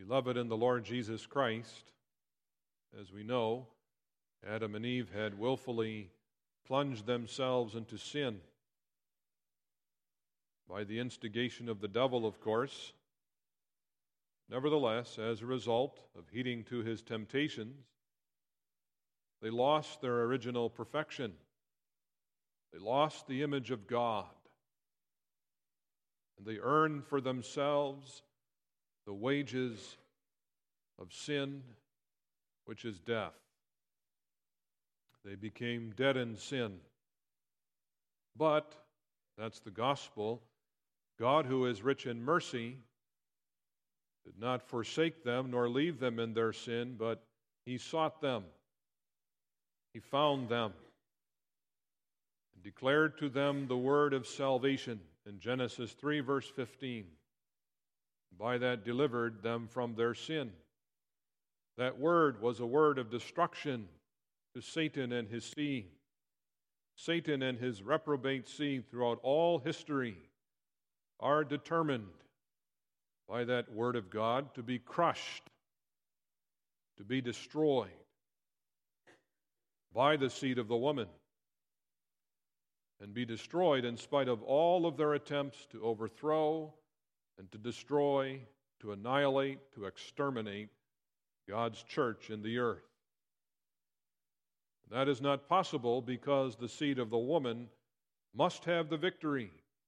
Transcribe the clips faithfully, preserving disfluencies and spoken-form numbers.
Beloved in the Lord Jesus Christ, as we know, Adam and Eve had willfully plunged themselves into sin by the instigation of the devil, of course. Nevertheless, as a result of heeding to his temptations, they lost their original perfection. They lost the image of God. And they earned for themselves the wages of sin, which is death. They became dead in sin. But, that's the gospel, God, who is rich in mercy, did not forsake them nor leave them in their sin, but He sought them. He found them and declared to them the word of salvation in Genesis three, verse fifteen. By that delivered them from their sin. That word was a word of destruction to Satan and his seed. Satan and his reprobate seed throughout all history are determined by that word of God to be crushed, to be destroyed by the seed of the woman, and be destroyed in spite of all of their attempts to overthrow and to destroy, to annihilate, to exterminate God's church in the earth. That is not possible because the seed of the woman must have the victory.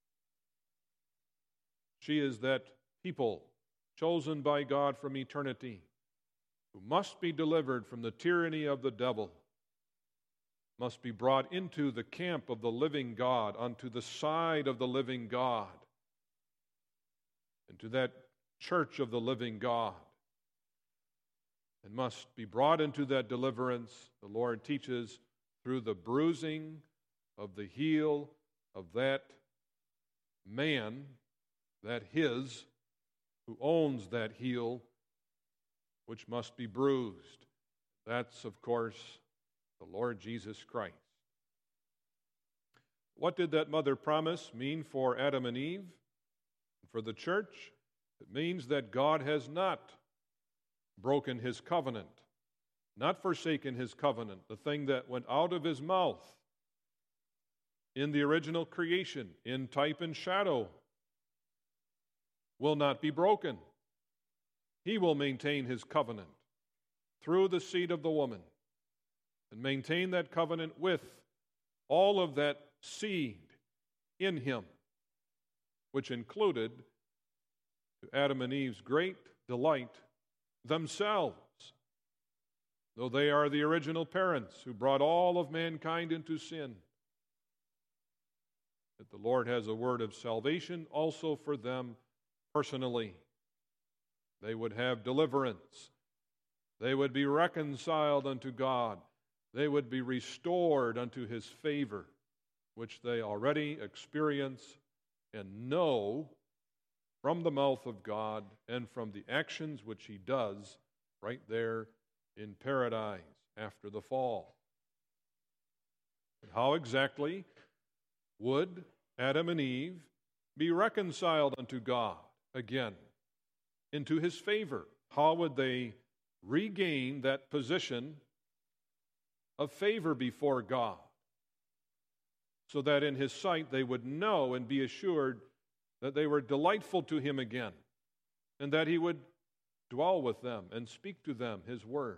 She is that people chosen by God from eternity who must be delivered from the tyranny of the devil, must be brought into the camp of the living God, onto the side of the living God, into that church of the living God, and must be brought into that deliverance, the Lord teaches, through the bruising of the heel of that man, that his, who owns that heel, which must be bruised. That's, of course, the Lord Jesus Christ. What did that mother promise mean for Adam and Eve? For the church, it means that God has not broken His covenant, not forsaken His covenant, the thing that went out of His mouth in the original creation, in type and shadow, will not be broken. He will maintain His covenant through the seed of the woman and maintain that covenant with all of that seed in Him, which included, to Adam and Eve's great delight, themselves, though they are the original parents who brought all of mankind into sin. That the Lord has a word of salvation also for them personally. They would have deliverance. They would be reconciled unto God. They would be restored unto His favor, which they already experience and know from the mouth of God and from the actions which He does right there in paradise after the fall. And how exactly would Adam and Eve be reconciled unto God again, into His favor? How would they regain that position of favor before God, so that in His sight they would know and be assured that they were delightful to Him again, and that He would dwell with them and speak to them His word?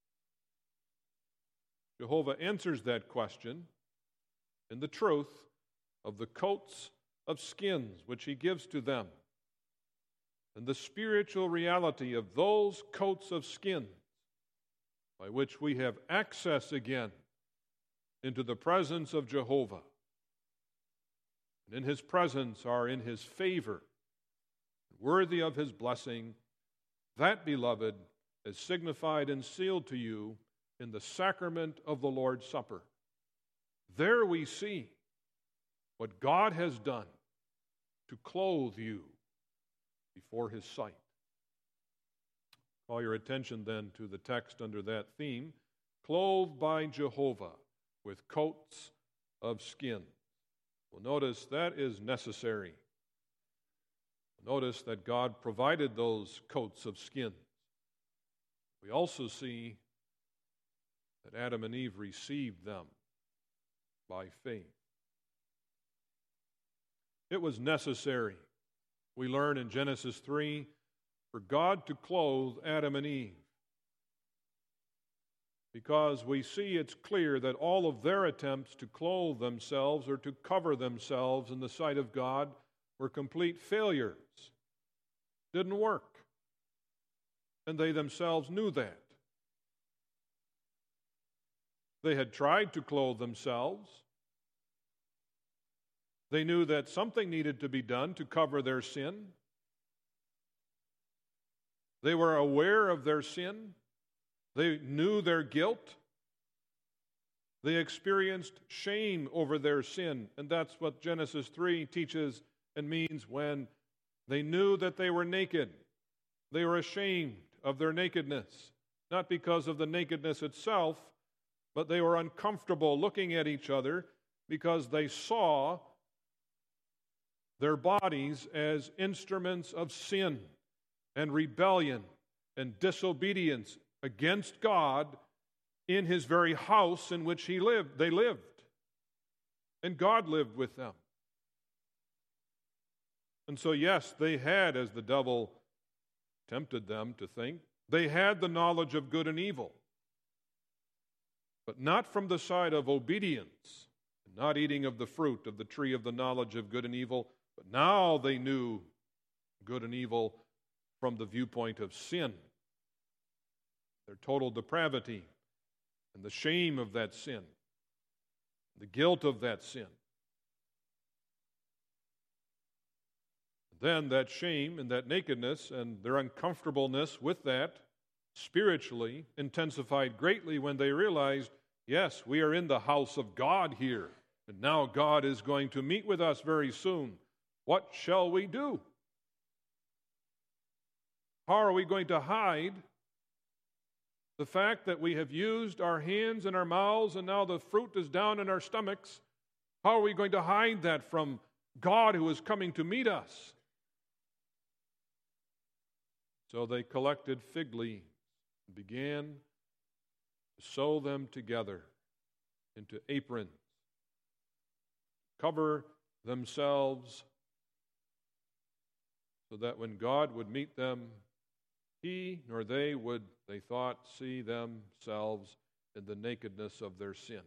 Jehovah answers that question in the truth of the coats of skins which He gives to them, and the spiritual reality of those coats of skins by which we have access again into the presence of Jehovah. And in His presence are in His favor, worthy of His blessing. That, beloved, is signified and sealed to you in the sacrament of the Lord's Supper. There we see what God has done to clothe you before His sight. Call your attention then to the text under that theme, clothed by Jehovah with coats of skin. Well, notice that is necessary. Notice that God provided those coats of skin. We also see that Adam and Eve received them by faith. It was necessary, we learn in Genesis three, for God to clothe Adam and Eve, because we see it's clear that all of their attempts to clothe themselves or to cover themselves in the sight of God were complete failures. Didn't work. And they themselves knew that. They had tried to clothe themselves. They knew that something needed to be done to cover their sin. They were aware of their sin. They knew their guilt. They experienced shame over their sin. And that's what Genesis three teaches and means when they knew that they were naked. They were ashamed of their nakedness, not because of the nakedness itself, but they were uncomfortable looking at each other because they saw their bodies as instruments of sin and rebellion and disobedience against God in His very house in which he lived. They lived. And God lived with them. And so, yes, they had, as the devil tempted them to think, they had the knowledge of good and evil, but not from the side of obedience, not eating of the fruit of the tree of the knowledge of good and evil, but now they knew good and evil from the viewpoint of sin, their total depravity, and the shame of that sin, the guilt of that sin. Then that shame and that nakedness and their uncomfortableness with that spiritually intensified greatly when they realized, yes, we are in the house of God here, and now God is going to meet with us very soon. What shall we do? How are we going to hide the fact that we have used our hands and our mouths and now the fruit is down in our stomachs? How are we going to hide that from God who is coming to meet us? So they collected fig leaves and began to sew them together into aprons, cover themselves so that when God would meet them, he nor they would, they thought, see themselves in the nakedness of their sin.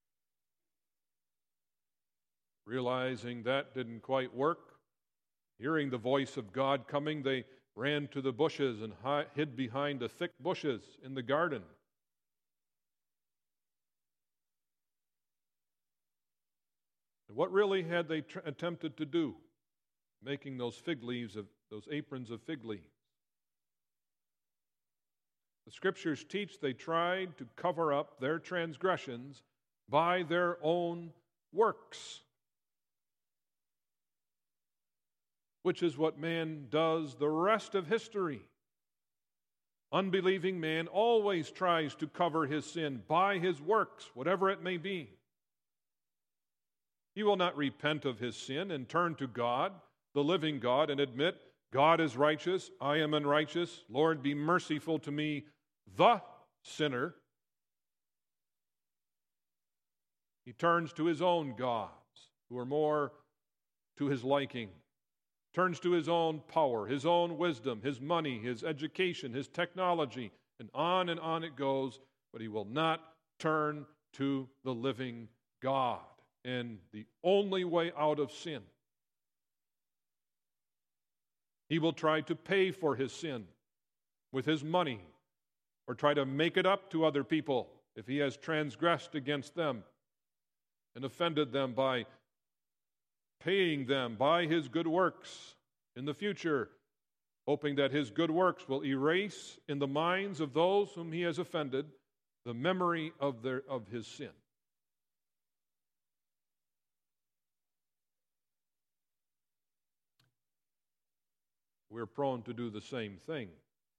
Realizing that didn't quite work, hearing the voice of God coming, they ran to the bushes and hid behind the thick bushes in the garden. And what really had they tr- attempted to do, making those fig leaves, of those aprons of fig leaves? The Scriptures teach they tried to cover up their transgressions by their own works, which is what man does the rest of history. Unbelieving man always tries to cover his sin by his works, whatever it may be. He will not repent of his sin and turn to God, the living God, and admit, God is righteous, I am unrighteous, Lord, be merciful to me, the sinner. He turns to his own gods, who are more to his liking. Turns to his own power, his own wisdom, his money, his education, his technology, and on and on it goes, but he will not turn to the living God and the only way out of sin. He will try to pay for his sin with his money or try to make it up to other people if he has transgressed against them and offended them by paying them by his good works in the future, hoping that his good works will erase in the minds of those whom he has offended the memory of their of his sin. We're prone to do the same thing.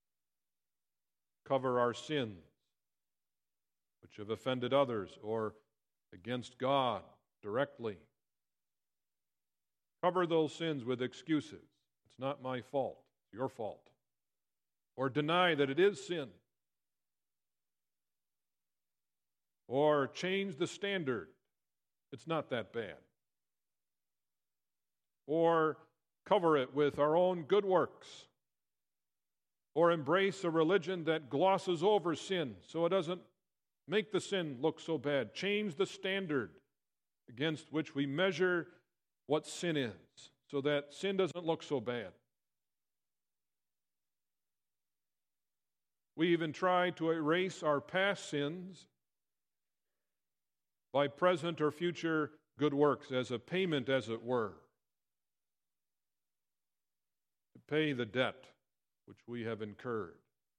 Cover our sins, which have offended others or against God directly. Cover those sins with excuses. It's It's not my fault. It's your fault. Or deny that it is sin. Or change the standard. It's not that bad. Or cover it with our own good works. Or embrace a religion that glosses over sin so it doesn't make the sin look so bad. Change the standard against which we measure what sin is so that sin doesn't look so bad. We even try to erase our past sins by present or future good works as a payment, as it were, to pay the debt which we have incurred.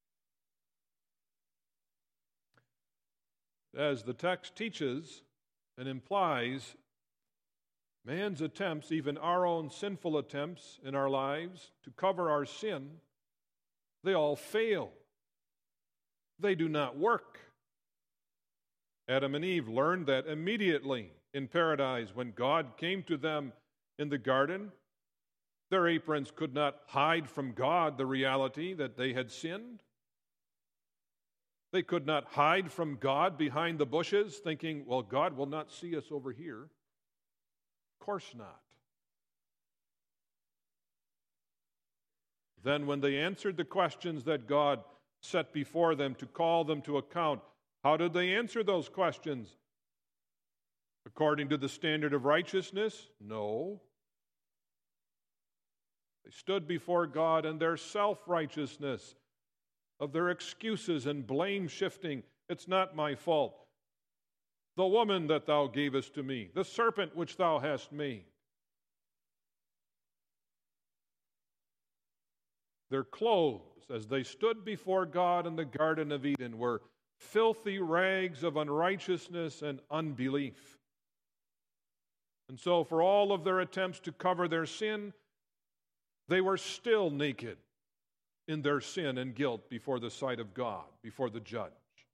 As the text teaches and implies, man's attempts, even our own sinful attempts in our lives to cover our sin, they all fail. They do not work. Adam and Eve learned that immediately in paradise when God came to them in the garden. Their aprons could not hide from God the reality that they had sinned. They could not hide from God behind the bushes, thinking, well, God will not see us over here. Of course not. Then when they answered the questions that God set before them to call them to account, how did they answer those questions? According to the standard of righteousness? No. They stood before God in their self-righteousness, of their excuses and blame-shifting. It's not my fault. The woman that thou gavest to me, the serpent which thou hast made. Their clothes, as they stood before God in the Garden of Eden, were filthy rags of unrighteousness and unbelief. And so for all of their attempts to cover their sin, they were still naked in their sin and guilt before the sight of God, before the judge.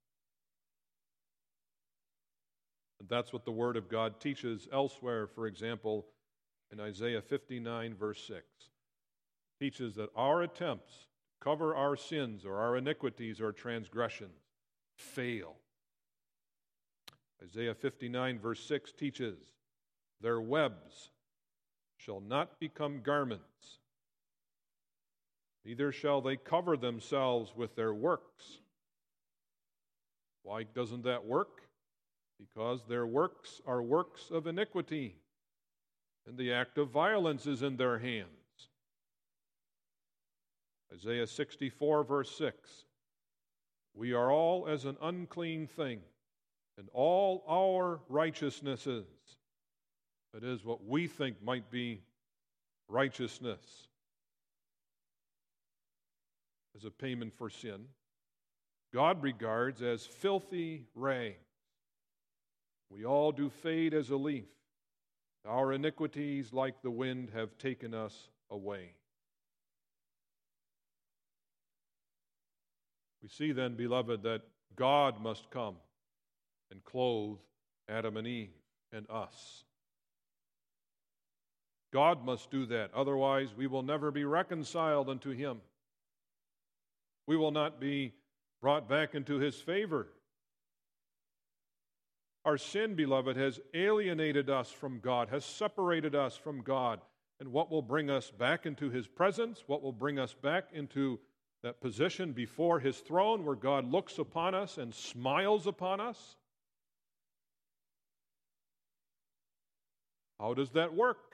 And that's what the Word of God teaches elsewhere, for example, in Isaiah fifty-nine, verse six. It teaches that our attempts to cover our sins or our iniquities or transgressions fail. Isaiah fifty-nine, verse six teaches, their webs shall not become garments, neither shall they cover themselves with their works. Why doesn't that work? Because their works are works of iniquity, and the act of violence is in their hands. Isaiah sixty-four, verse six, we are all as an unclean thing, and all our righteousnesses, that is what we think might be righteousness, as a payment for sin, God regards as filthy rags. We all do fade as a leaf. Our iniquities, like the wind, have taken us away. We see then, beloved, that God must come and clothe Adam and Eve and us. God must do that. Otherwise, we will never be reconciled unto Him. We will not be brought back into His favor. Our sin, beloved, has alienated us from God, has separated us from God. And what will bring us back into His presence, what will bring us back into that position before His throne where God looks upon us and smiles upon us? How does that work?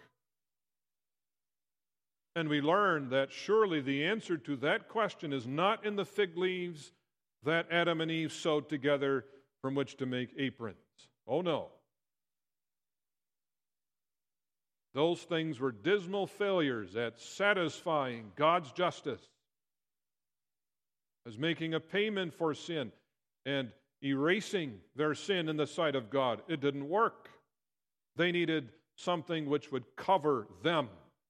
And we learn that surely the answer to that question is not in the fig leaves that Adam and Eve sewed together from which to make aprons. Oh no. Those things were dismal failures at satisfying God's justice, as making a payment for sin and erasing their sin in the sight of God. It didn't work. They needed something which would cover them,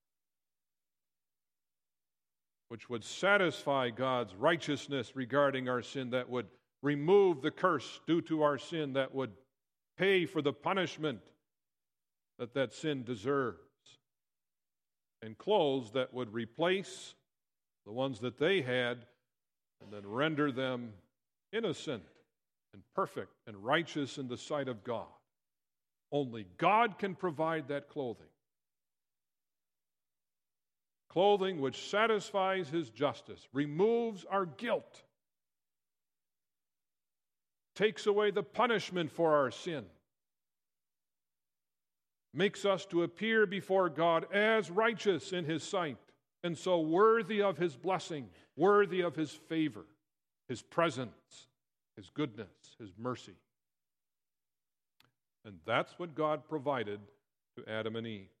which would satisfy God's righteousness regarding our sin, that would remove the curse due to our sin, that would pay for the punishment that that sin deserves. and clothes that would replace the ones that they had and then render them innocent and perfect and righteous in the sight of God. Only God can provide that clothing. Clothing which satisfies His justice, removes our guilt, takes away the punishment for our sin, makes us to appear before God as righteous in His sight, and so worthy of His blessing, worthy of His favor, His presence, His goodness, His mercy. And that's what God provided to Adam and Eve.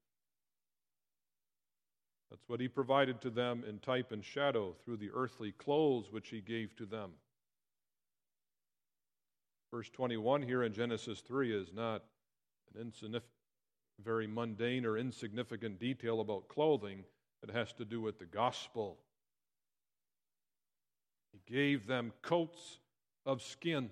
That's what He provided to them in type and shadow through the earthly clothes which He gave to them. Verse twenty-one here in Genesis three is not an insignificant, very mundane or insignificant detail about clothing. It has to do with the gospel. He gave them coats of skins.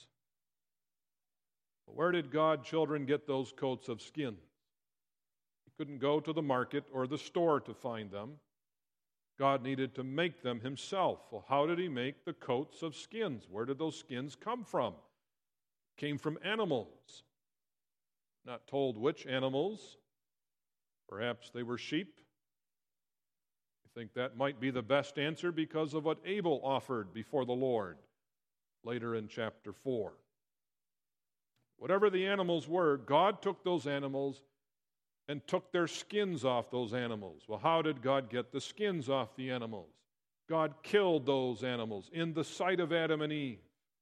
Where did God, children, get those coats of skins? He couldn't go to the market or the store to find them. God needed to make them Himself. Well, how did He make the coats of skins? Where did those skins come from? Came from animals. Not told which animals. Perhaps they were sheep. I think that might be the best answer because of what Abel offered before the Lord later in chapter four. Whatever the animals were, God took those animals and took their skins off those animals. Well, how did God get the skins off the animals? God killed those animals in the sight of Adam and Eve.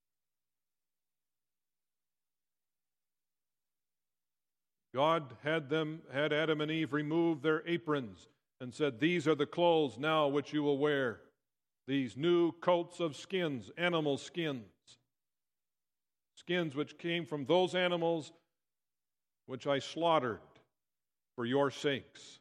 God had them, had Adam and Eve remove their aprons and said, "These are the clothes now which you will wear. These new coats of skins, animal skins. Skins which came from those animals which I slaughtered for your sakes."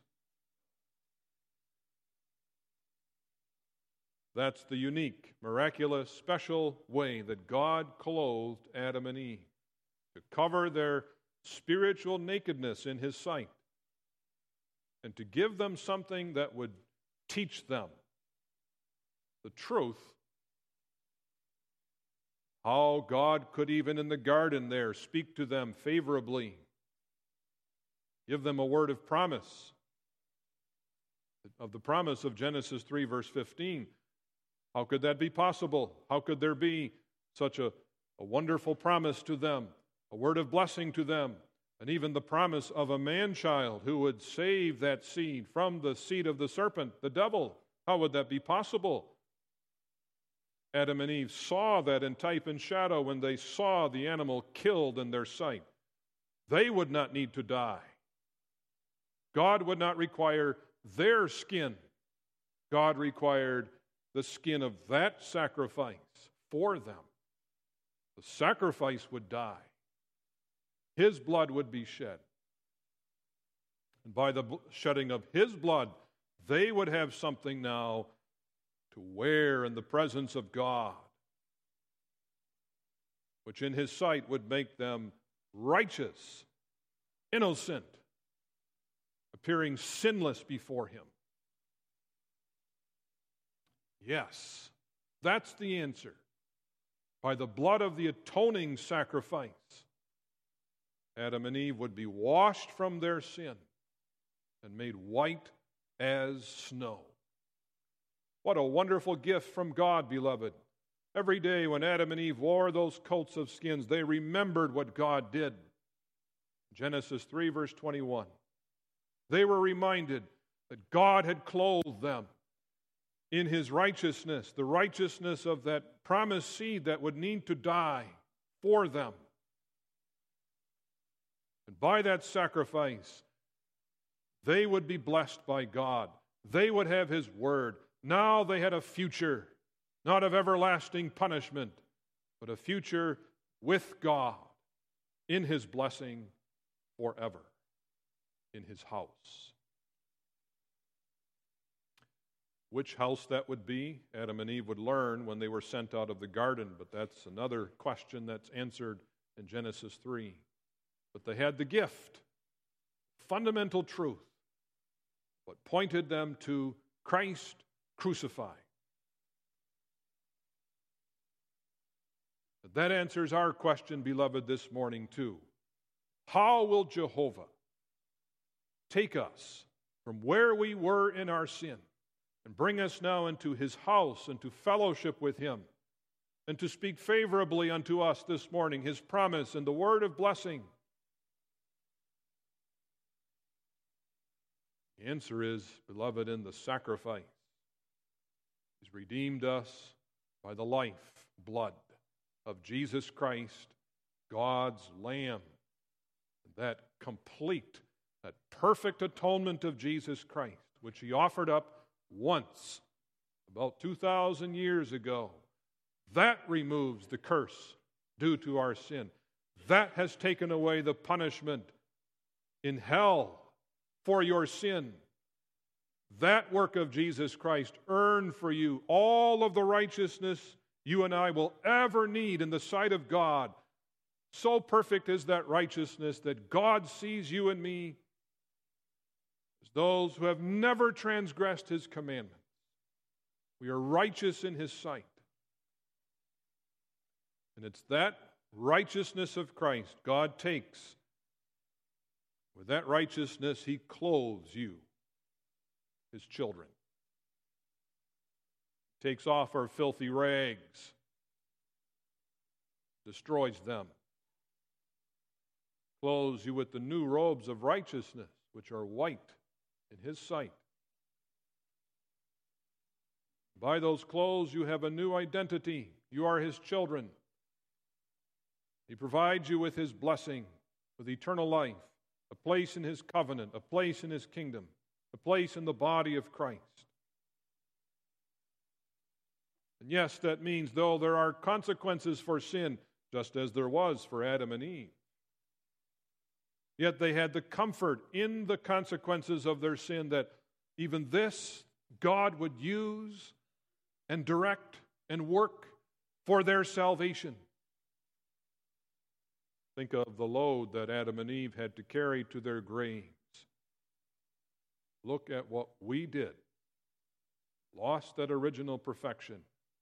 That's the unique, miraculous, special way that God clothed Adam and Eve, to cover their spiritual nakedness in His sight, and to give them something that would teach them the truth, how God could even in the garden there speak to them favorably, give them a word of promise, of the promise of Genesis three verse fifteen. How could that be possible? How could there be such a, a wonderful promise to them, a word of blessing to them, and even the promise of a man-child who would save that seed from the seed of the serpent, the devil? How would that be possible? Adam and Eve saw that in type and shadow when they saw the animal killed in their sight. They would not need to die. God would not require their skin. God required the skin of that sacrifice for them. The sacrifice would die. His blood would be shed. And by the shedding of His blood, they would have something now to wear in the presence of God, which in His sight would make them righteous, innocent, appearing sinless before Him. Yes, that's the answer. By the blood of the atoning sacrifice, Adam and Eve would be washed from their sin and made white as snow. What a wonderful gift from God, beloved. Every day when Adam and Eve wore those coats of skins, they remembered what God did. Genesis three, verse twenty-one. They were reminded that God had clothed them in His righteousness, the righteousness of that promised seed that would need to die for them. And by that sacrifice, they would be blessed by God. They would have His word. Now they had a future, not of everlasting punishment, but a future with God in His blessing forever, in His house. Which house that would be, Adam and Eve would learn when they were sent out of the garden, but that's another question that's answered in Genesis three. But they had the gift, fundamental truth, but pointed them to Christ crucified. But that answers our question, beloved, this morning too. How will Jehovah take us from where we were in our sin and bring us now into His house and to fellowship with Him and to speak favorably unto us this morning, His promise and the word of blessing? The answer is, beloved, in the sacrifice. He's redeemed us by the life, blood of Jesus Christ, God's Lamb. That complete, that perfect atonement of Jesus Christ, which He offered up once, about two thousand years ago, that removes the curse due to our sin. That has taken away the punishment in hell for your sin. That work of Jesus Christ earned for you all of the righteousness you and I will ever need in the sight of God. So perfect is that righteousness that God sees you and me as those who have never transgressed His commandments. We are righteous in His sight. And it's that righteousness of Christ God takes. With that righteousness, He clothes you, His children. Takes off our filthy rags, destroys them, clothes you with the new robes of righteousness, which are white in His sight. By those clothes, you have a new identity. You are His children. He provides you with His blessing, with eternal life, a place in His covenant, a place in His kingdom, a place in the body of Christ. And yes, that means, though there are consequences for sin, just as there was for Adam and Eve, yet they had the comfort in the consequences of their sin that even this God would use and direct and work for their salvation. Think of the load that Adam and Eve had to carry to their graves. Look at what we did. Lost that original perfection.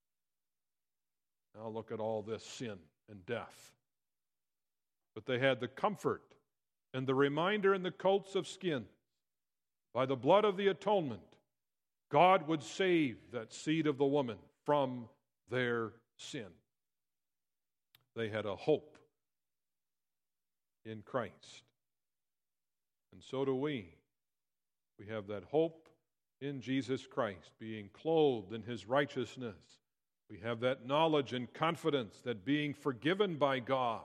Now look at all this sin and death. But they had the comfort and the reminder in the coats of skin. By the blood of the atonement, God would save that seed of the woman from their sin. They had a hope in Christ. And so do we. We have that hope in Jesus Christ, being clothed in His righteousness. We have that knowledge and confidence that being forgiven by God,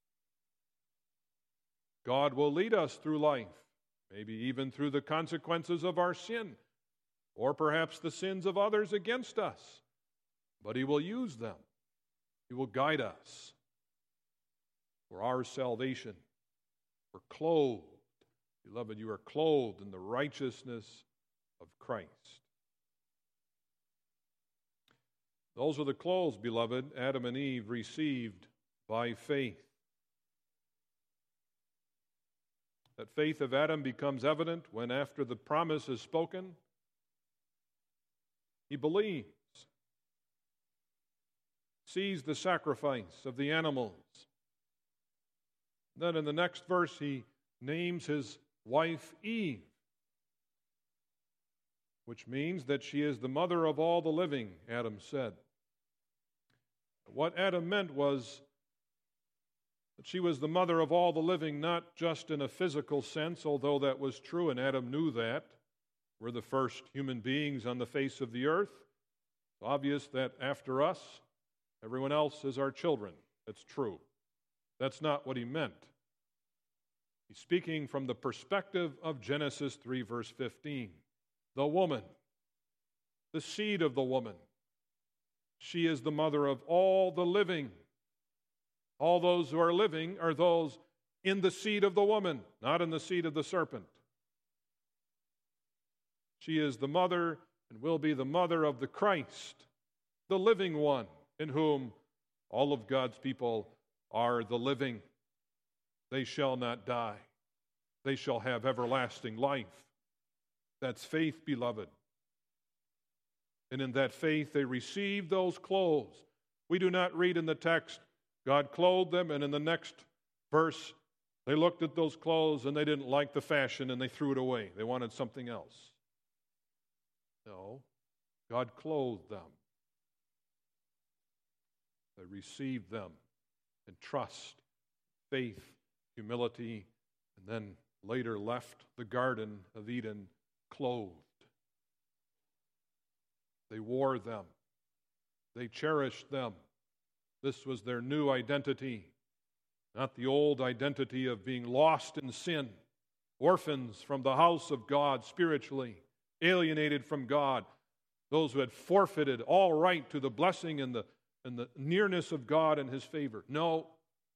God will lead us through life, maybe even through the consequences of our sin, or perhaps the sins of others against us. But He will use them. He will guide us for our salvation. We're clothed. Beloved, you are clothed in the righteousness of Christ. Those are the clothes, beloved, Adam and Eve received by faith. That faith of Adam becomes evident when, after the promise is spoken, he believes, sees the sacrifice of the animals. Then in the next verse, he names his wife Eve, which means that she is the mother of all the living, Adam said. What Adam meant was that she was the mother of all the living, not just in a physical sense, although that was true, and Adam knew that. We're the first human beings on the face of the earth. It's obvious that after us, everyone else is our children. That's true. That's not what he meant. He's speaking from the perspective of Genesis three, verse fifteen. The woman, the seed of the woman. She is the mother of all the living. All those who are living are those in the seed of the woman, not in the seed of the serpent. She is the mother and will be the mother of the Christ, the living one, in whom all of God's people are the living. They shall not die. They shall have everlasting life. That's faith, beloved. And in that faith, they received those clothes. We do not read in the text, God clothed them, and in the next verse, they looked at those clothes and they didn't like the fashion and they threw it away. They wanted something else. No, God clothed them. They received them in trust, faith, humility, and then later left the Garden of Eden clothed. They wore them. They cherished them. This was their new identity, not the old identity of being lost in sin, orphans from the house of God spiritually, alienated from God, those who had forfeited all right to the blessing and the, and the nearness of God and His favor. No,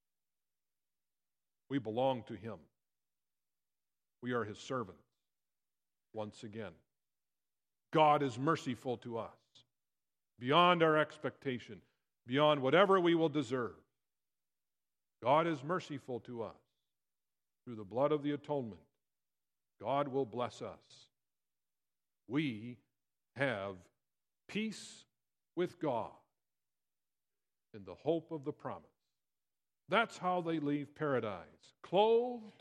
we belong to Him. We are His servants once again. God is merciful to us, beyond our expectation, beyond whatever we will deserve. God is merciful to us. Through the blood of the atonement, God will bless us. We have peace with God in the hope of the promise. That's how they leave paradise, clothed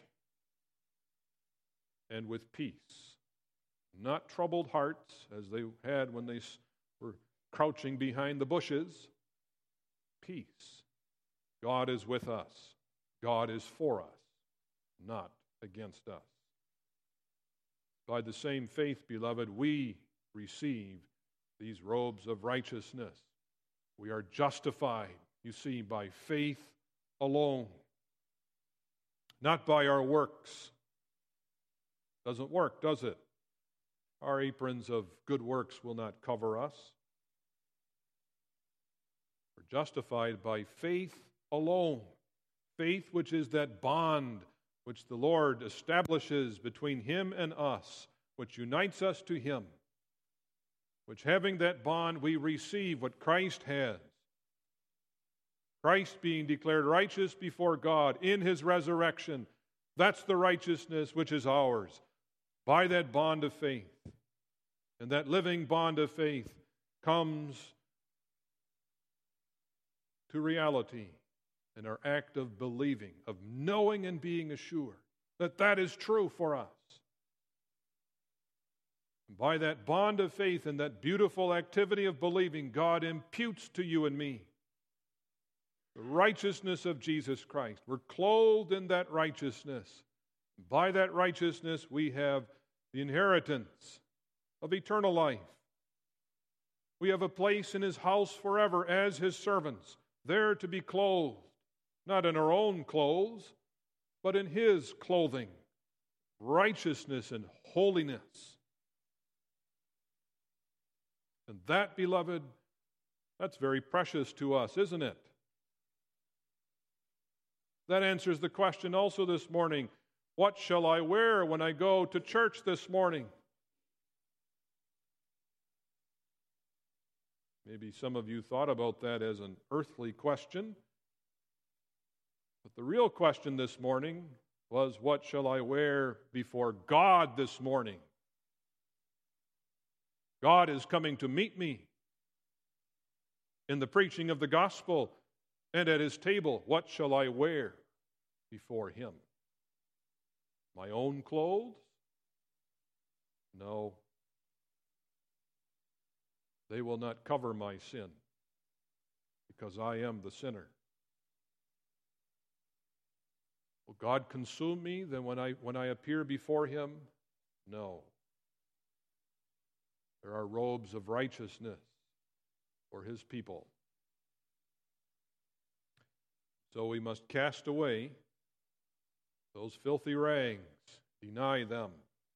and with peace. Not troubled hearts, as they had when they were crouching behind the bushes. Peace. God is with us. God is for us, not against us. By the same faith, beloved, we receive these robes of righteousness. We are justified, you see, by faith alone, not by our works. Doesn't work, does it? Our aprons of good works will not cover us. We're justified by faith alone. Faith, which is that bond which the Lord establishes between Him and us, which unites us to Him, which having that bond we receive what Christ has. Christ being declared righteous before God in His resurrection. That's the righteousness which is ours by that bond of faith. And that living bond of faith comes to reality in our act of believing, of knowing and being assured that that is true for us. And by that bond of faith and that beautiful activity of believing, God imputes to you and me the righteousness of Jesus Christ. We're clothed in that righteousness. By that righteousness, we have the inheritance of eternal life. We have a place in His house forever as His servants, there to be clothed, not in our own clothes, but in His clothing, righteousness and holiness. And that, beloved, that's very precious to us, isn't it? That answers the question also this morning, what shall I wear when I go to church this morning? Maybe some of you thought about that as an earthly question. But the real question this morning was, what shall I wear before God this morning? God is coming to meet me in the preaching of the gospel and at His table. What shall I wear before Him? My own clothes? No. They will not cover my sin because I am the sinner. Will God consume me then when I, when I appear before Him? No. There are robes of righteousness for His people. So we must cast away those filthy rags, deny them.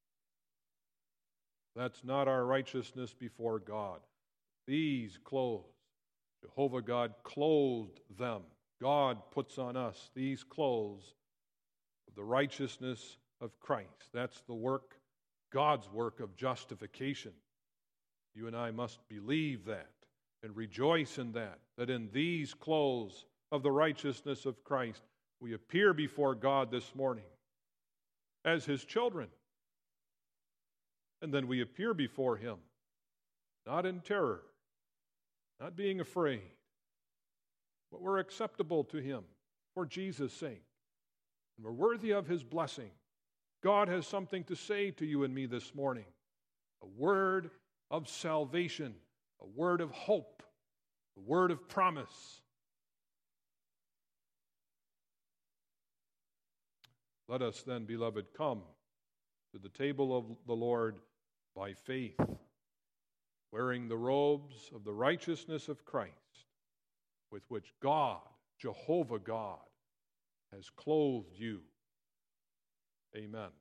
That's not our righteousness before God. These clothes, Jehovah God clothed them. God puts on us these clothes of the righteousness of Christ. That's the work, God's work of justification. You and I must believe that and rejoice in that, that in these clothes of the righteousness of Christ, we appear before God this morning as His children. And then we appear before Him, not in terror, not being afraid, but we're acceptable to Him for Jesus' sake. And we're worthy of His blessing. God has something to say to you and me this morning. A word of salvation, a word of hope, a word of promise. Let us then, beloved, come to the table of the Lord by faith, wearing the robes of the righteousness of Christ, with which God, Jehovah God, has clothed you. Amen.